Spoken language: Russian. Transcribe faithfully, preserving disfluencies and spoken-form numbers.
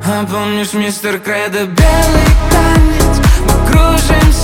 А помнишь, мистер Кредо, белый танец? Мы кружимся